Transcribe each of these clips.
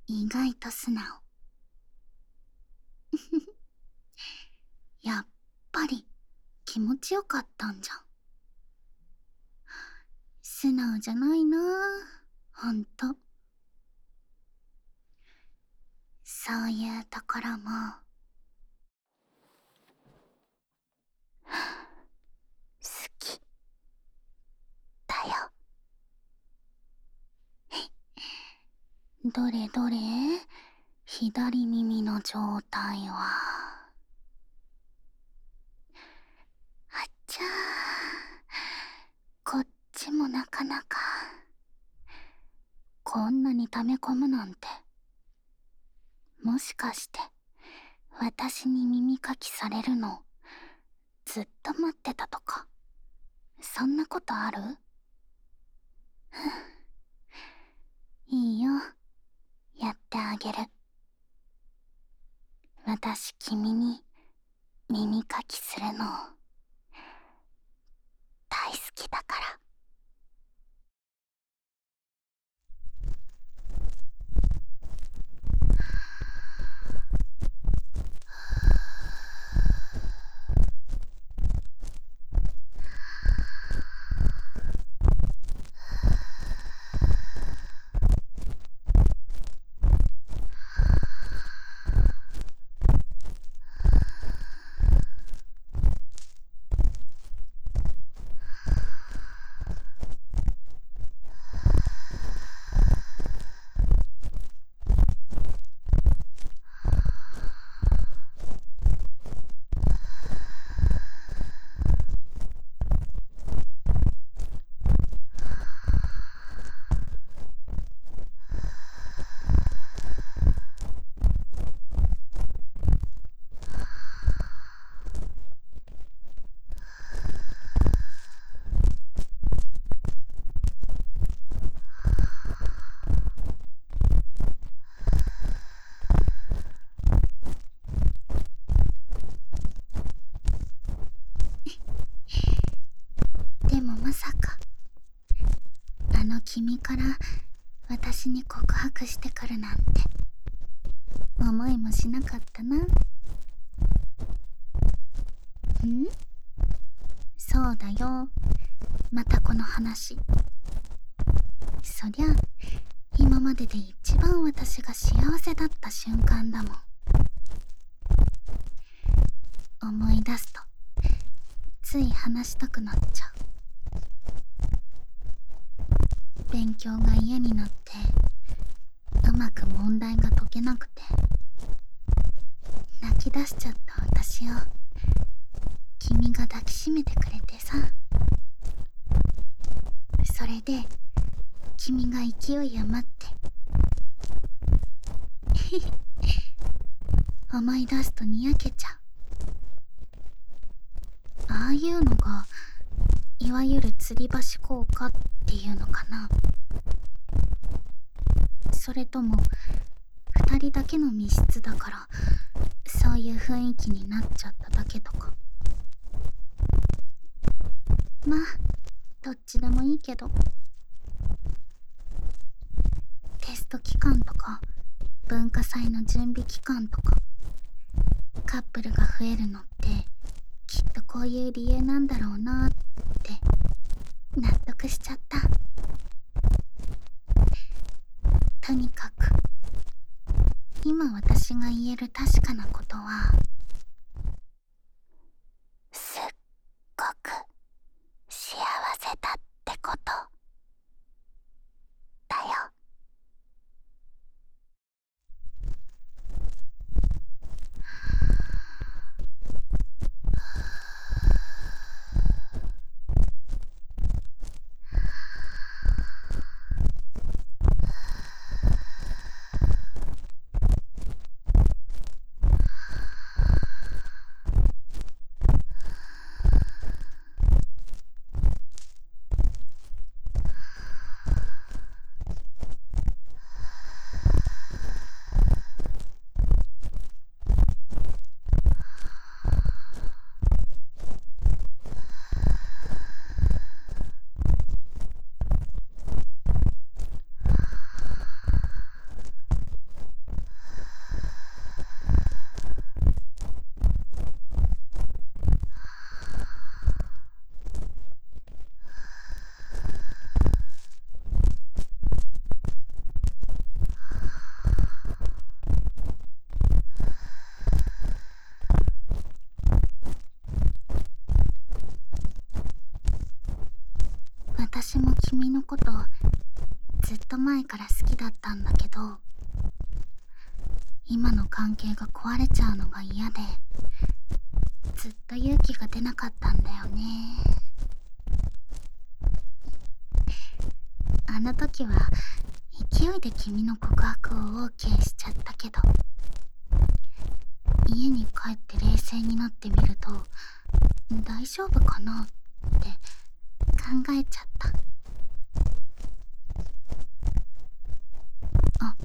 意外と素直。やっぱり気持ちよかったんじゃん。素直じゃないなあ、ほんと。そういうところも好きだよ。どれどれ、左耳の状態は。あっちゃー、こっちもなかなか。こんなに溜め込むなんて。もしかして私に耳かきされるのずっと待ってたとか、そんなことある？いいよ、やってあげる。私君に耳かきするの大好きだから。でもまさかあの君から私に告白してくるなんて思いもしなかったな。そうだよ、またこの話。そりゃ今までで一番私が幸せだった瞬間だもん。思い出すとつい話したくなっちゃう。勉強が嫌になってうまく問題が解けなくて泣き出しちゃった私を君が抱きしめてくれてさ。それで君が勢い余って思い出すとにやけちゃう。ああいうのがいわゆる吊り橋効果っていうのかな。それとも二人だけの密室だからそういう雰囲気になっちゃっただけとか。まあどっちでもいいけど、テスト期間とか文化祭の準備期間とかカップルが増えるのってきっとこういう理由なんだろうなって納得しちゃった。とにかく今私が言える確かなことは、すっごく幸せだってことだよ。 私も君のことずっと前から好きだったんだけど、今の関係が壊れちゃうのが嫌で、ずっと勇気が出なかったんだよね。あの時は勢いで君の告白を OK しちゃったけど、家に帰って冷静になってみると、大丈夫かなって考えちゃった。あ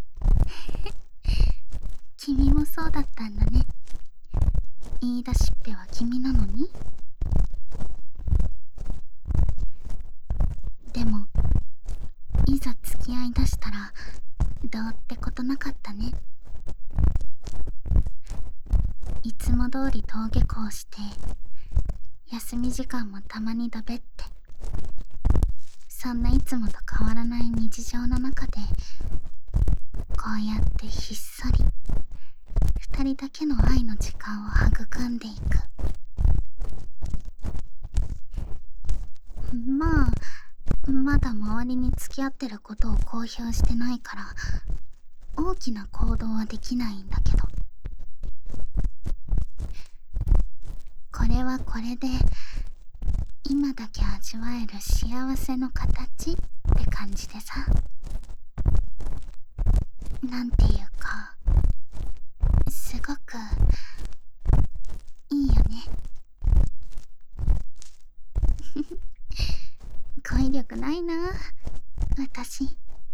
君もそうだったんだね。言い出しっぺは君なのに。でもいざ付き合いだしたらどうってことなかったね。いつも通り登下校して、休み時間もたまにだべって、そんないつもと変わらない日常の中で、こうやってひっそり二人だけの愛の時間を育んでいく。まあまだ周りに付き合ってることを公表してないから大きな行動はできないんだけど、これはこれで今だけ味わえる幸せの形って感じでさ、なんていうかすごくいいよね。語彙力ないな私。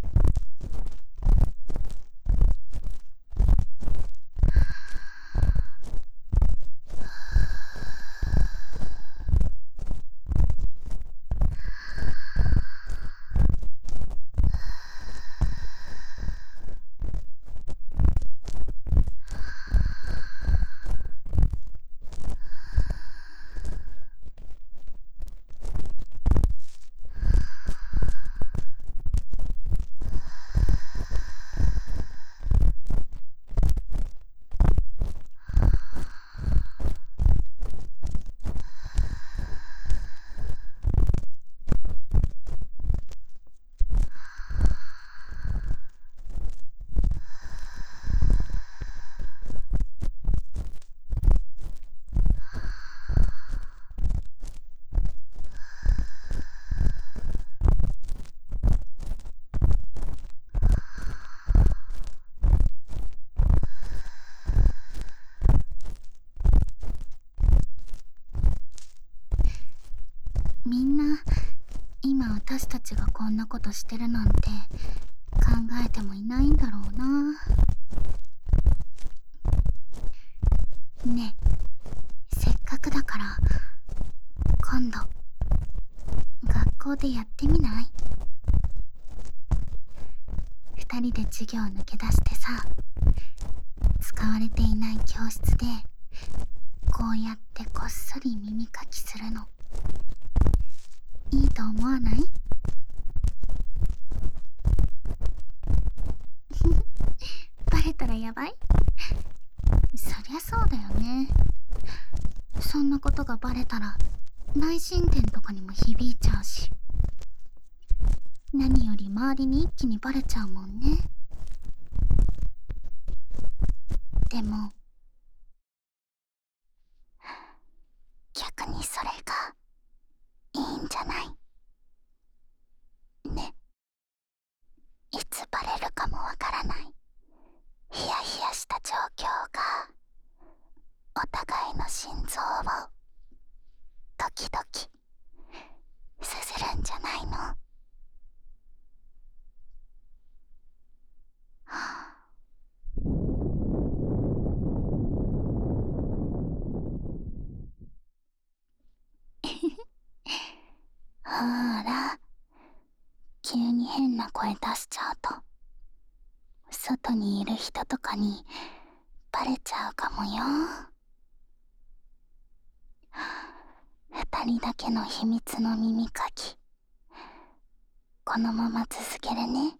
みんな今私たちがこんなことしてるなんて考えてもいないんだろうな。ねえ、せっかくだから今度学校でやってみない？二人で授業抜け出してさ、使われていない教室でこうやってこっそり耳かきするのいいと思わない？バレたらやばい？そりゃそうだよね。そんなことがバレたら内申点とかにも響いちゃうし、何より周りに一気にバレちゃうもんね。でも逆にそれがいいんじゃないね。いつバレるかもわからないヒヤヒヤした状況がお互いの心臓をドキドキさせるんじゃないの？はあ、ほーら、急に変な声出しちゃうと外にいる人とかにバレちゃうかもよ。二人だけの秘密の耳かき、このまま続けるね。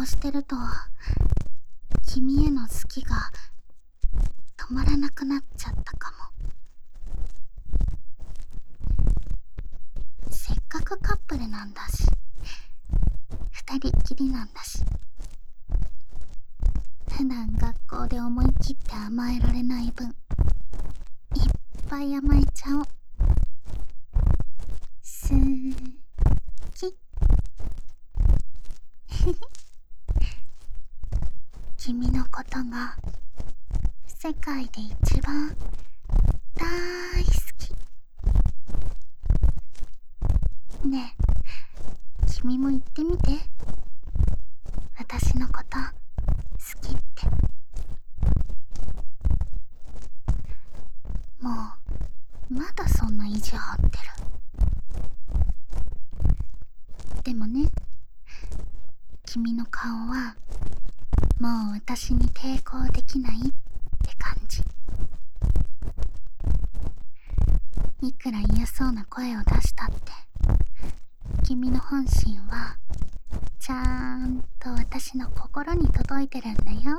してると君への好きが止まらなくなっちゃったかも。せっかくカップルなんだし、二人っきりなんだし、普段学校で思い切って甘えられない分、いっぱい甘えちゃおう。好き君のことが世界で一番大好き。ねえ、君も言ってみて。私のこと好きって。もうまだそんな意地張ってる。でもね、君の顔はもう私に抵抗できないって感じ。いくら嫌そうな声を出したって、君の本心はちゃんと私の心に届いてるんだよ。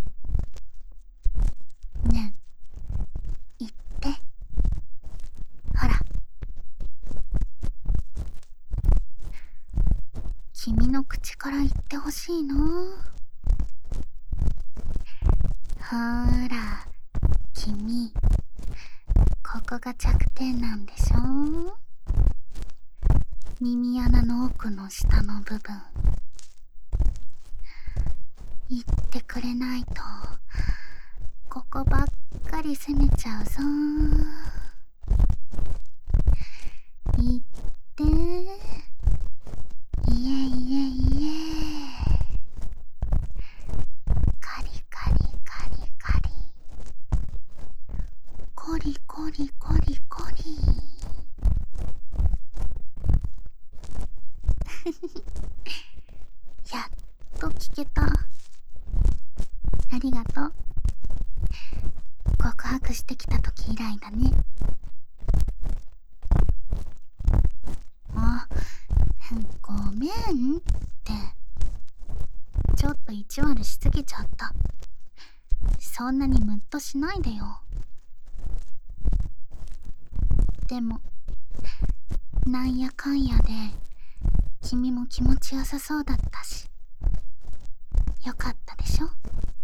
ねえ、言って。ほら、君の口から言ってほしいの。ほーら、君、ここが弱点なんでしょ。耳穴の奥の下の部分。言ってくれないとここばっかり責めちゃうぞ。言って。いえいえいえ。カリカリカリカリ、コリコリコリコリ。やっと聞けた。ありがとう。告白してきた時以来だね。あ、ごめんって。ちょっと意地悪しすぎちゃった。そんなにムッとしないでよ。でもなんやかんやで君も気持ちよさそうだったし、よかったでしょ。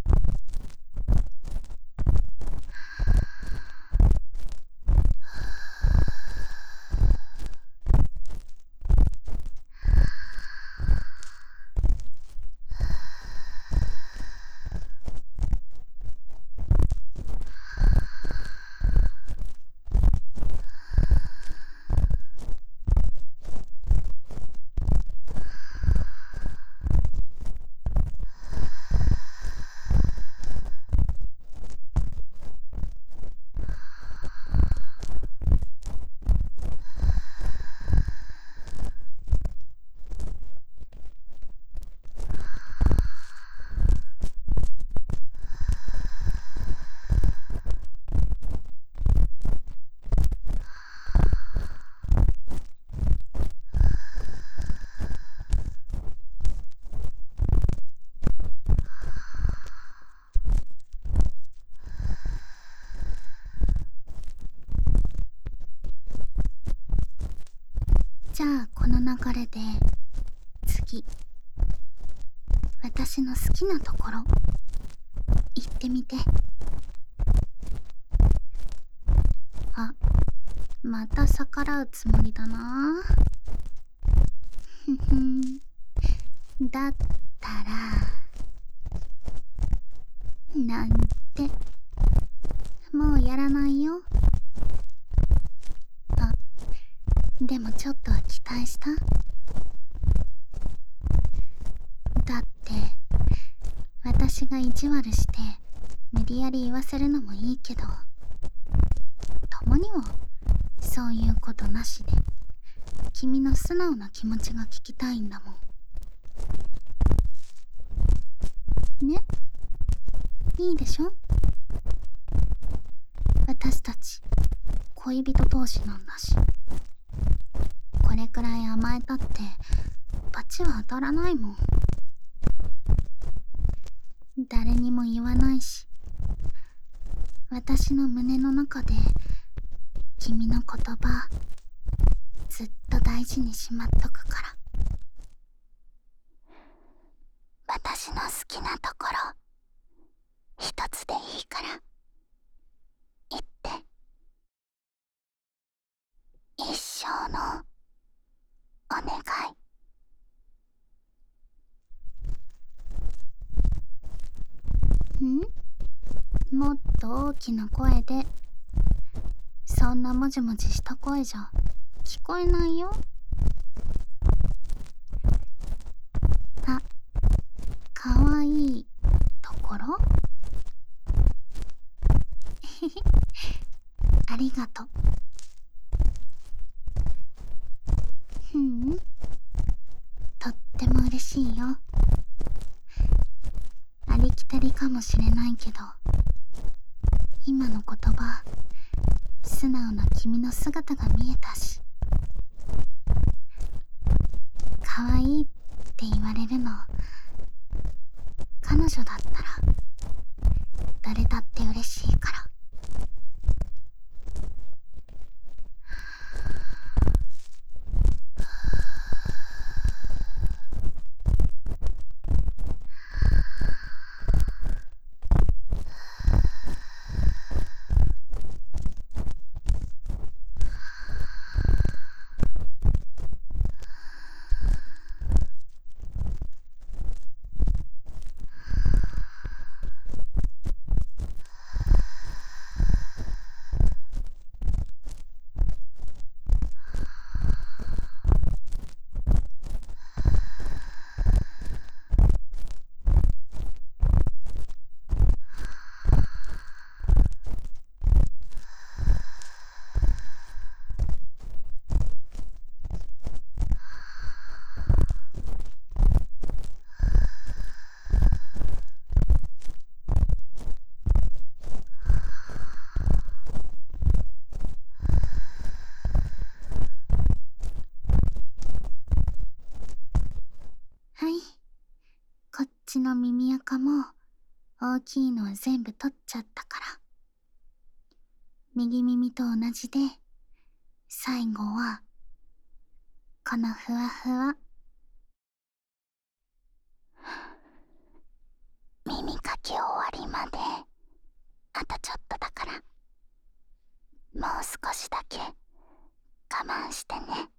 じゃあこの流れで次、私の好きなところ言ってみて。あ、また逆らうつもりだな。ふふん。だったらなんてもうやらないよ。あ、でもちょっとは期待した。だって私が意地悪して無理やり言わせるのもいいけど、たまにはそういうことなしで君の素直な気持ちが聞きたいんだもんね。いいでしょ。私たち恋人同士なんだし、これくらい甘えたって罰は当たらないもん。 誰にも言わないし、私の胸の中で君の言葉ずっと大事にしまっとくから。私の好きなところ一つでいいから言って。一生のお願い。もっと大きな声で。そんなもじもじした声じゃ聞こえないよ。あ、かわいいところありがとう。とっても嬉しいよ。ありきたりかもしれないけど、今の言葉、素直な君の姿が見えたし、かわいいって言われるの、彼女だったら誰だって嬉しいから。はい、こっちの耳垢も大きいのは全部取っちゃったから。右耳と同じで、最後はこのふわふわ。耳かき終わりまであとちょっとだから、もう少しだけ我慢してね。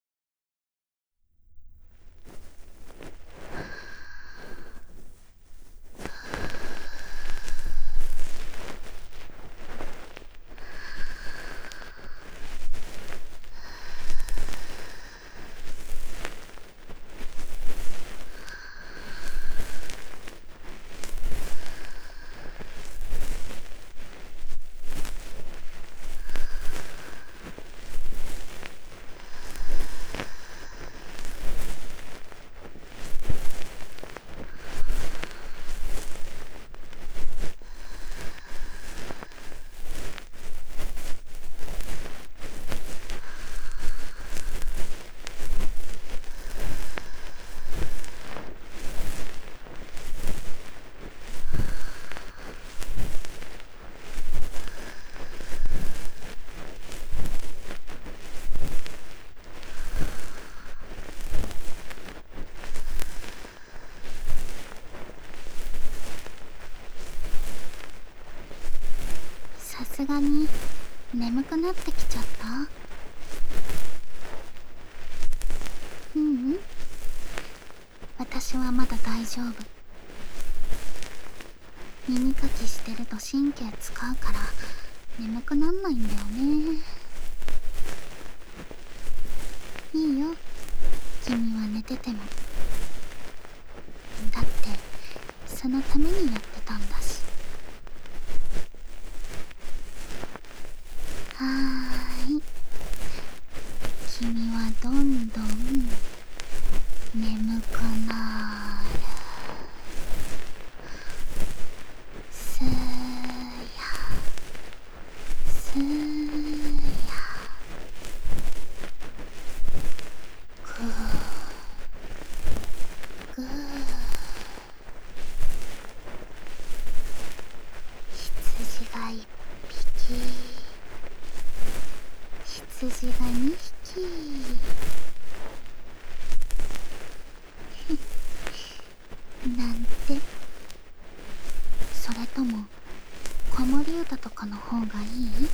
さすがに眠くなってきちゃった？私はまだ大丈夫。耳かきしてると神経使うから眠くなんないんだよね。いいよ、君は寝てても。だってそのためにやってたんだし。はーい、君はどんどん眠くなる。すーやすーや、ぐーぐー。 羊が2匹。なんて。それとも子守歌とかの方がいい？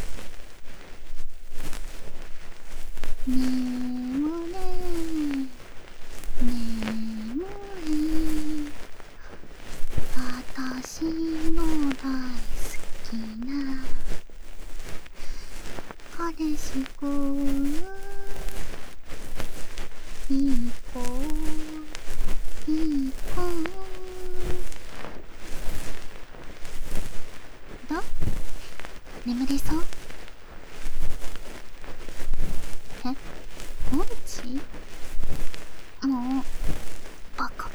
眠れ眠れ、私の大好きな彼氏くん、いい子いい子。ど？眠れそう？え？オルチ？もうバカ。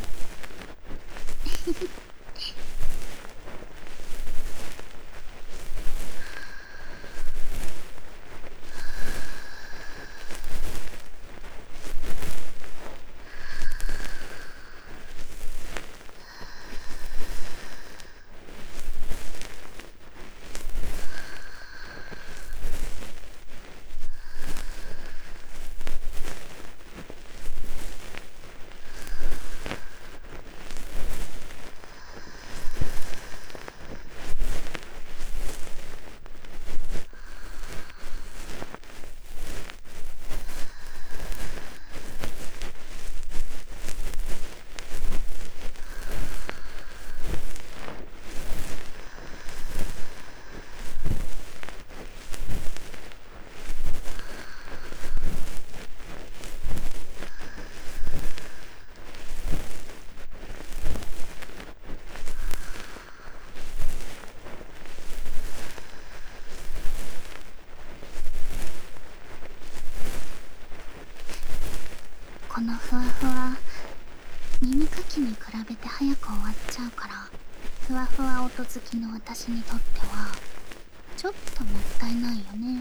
このふわふわ、耳かきに比べて早く終わっちゃうから、ふわふわ音好きの私にとってはちょっともったいないよね。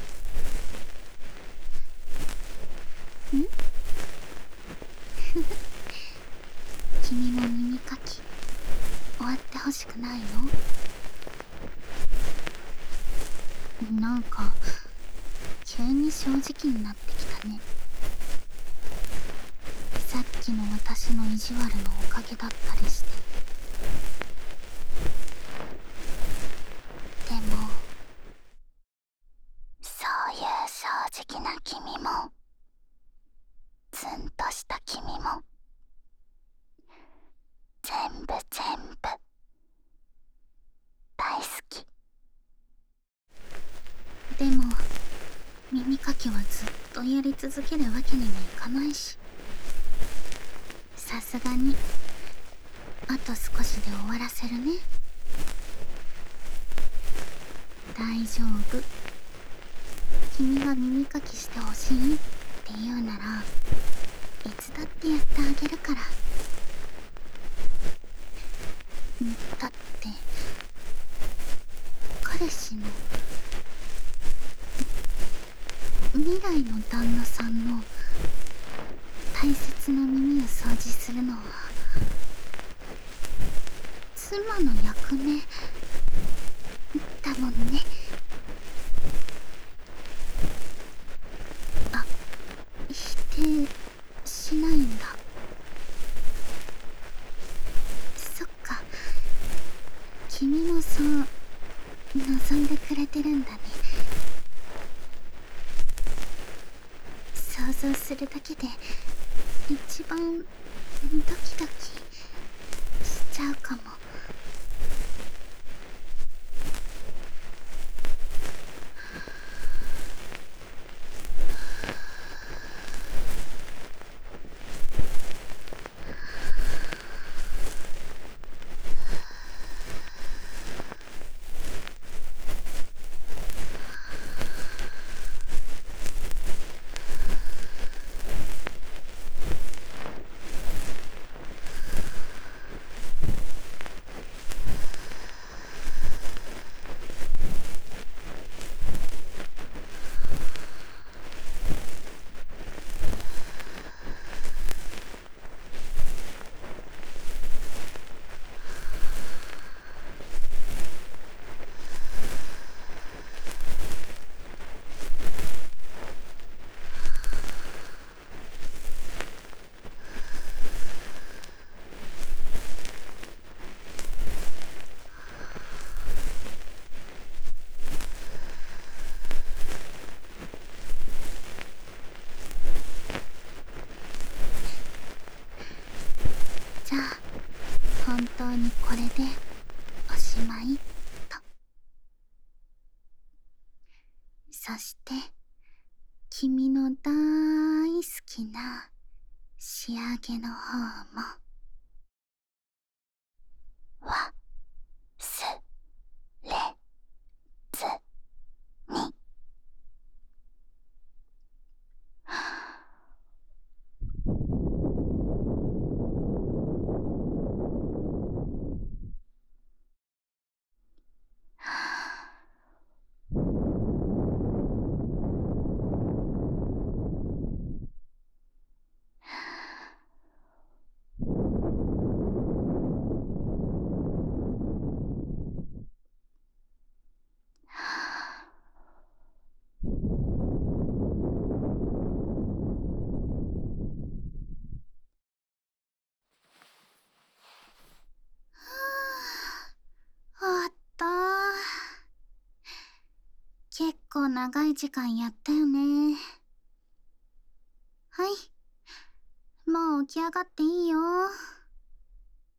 ん？君も耳かき終わってほしくないの？なんか急に正直になってきたね。さっきの私の意地悪のおかげだったりして。でもそういう正直な君もツンとした君も全部大好き。でも耳かきはずっとやり続けるわけにもいかないし、さすがにあと少しで終わらせるね。大丈夫。君が耳かきしてほしいって言うならいつだってやってあげるから。だって彼氏の未来の旦那さんの大切な耳を掃除するのは妻の役目だもんね。あ、否定しないんだ。そっか、君もそう望んでくれてるんだね。想像するだけで一番ドキドキしちゃうかも。 でおしまいと。そして君の大好きな仕上げの方もわすれずに。終わった。結構長い時間やったよね。はい、もう起き上がっていいよ。